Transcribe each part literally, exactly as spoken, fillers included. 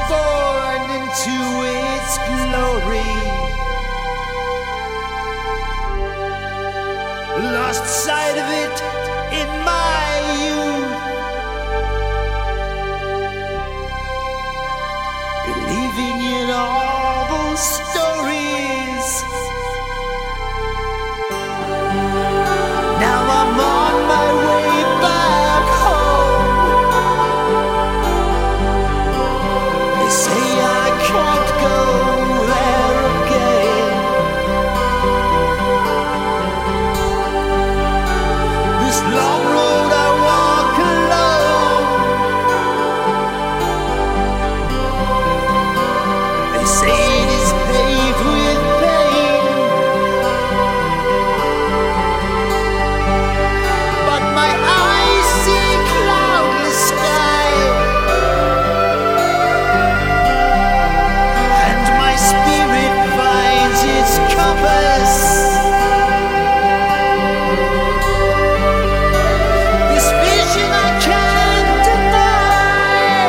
born into its glory. Lost sight of it in my youth, believing in all those stories. Now I'm on my way back home. They say I can't go there again. This long road I walk alone. They say it is paved with pain, but my eyes see cloudless sky, and my spirit finds its compass. This vision I can't deny.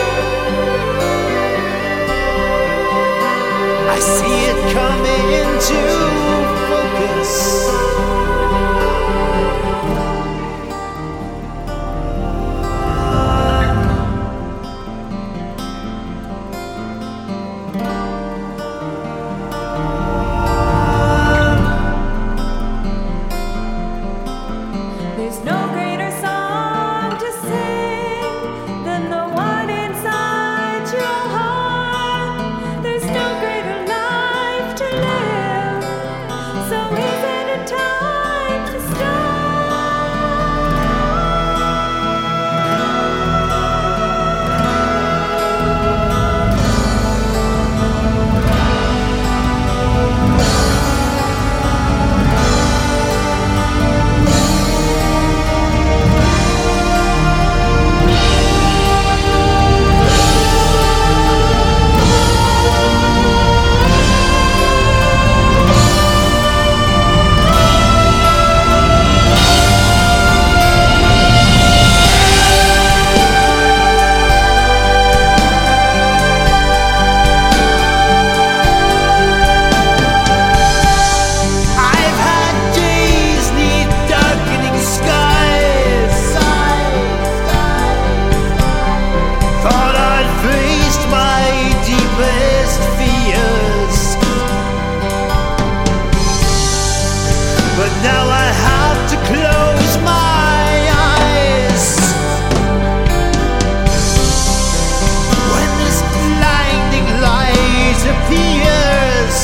I see it coming into focus. There's no greater song to sing than the one inside your heart. There's no greater life to live. So isn't it time to I've had days neath darkening skies. Thought I'd faced my deepest fears, but now I have to close my eyes. When this blinding light appears,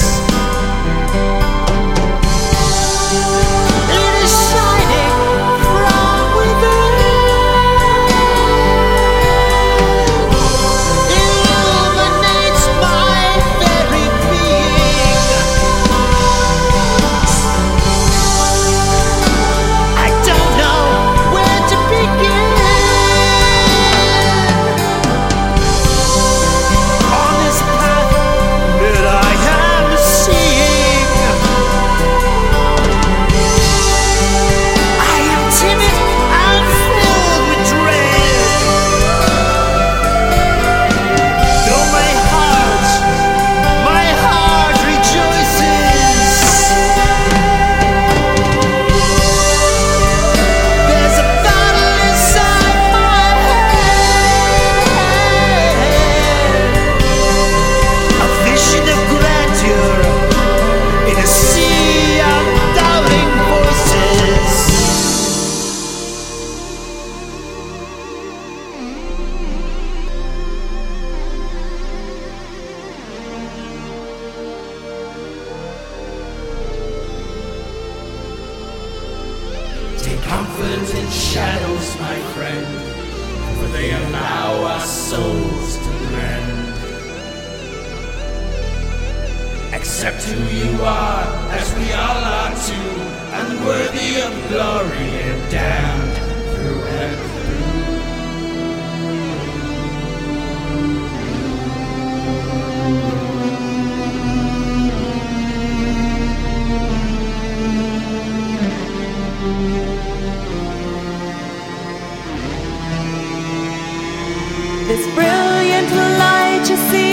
it is shining from within. Illuminates my very being. I don't know where to begin. On this path that I am seeing, I am timid and filled with dread. Though my heart, my heart rejoices. There's a battle inside my head, a vision of grandeur in a sea of doubting voices. Take comfort in shadows, my friend, for they allow our souls to blend. Accept who you are, as we all are too, unworthy of glory and damned through and through. This brilliant light Can't you see?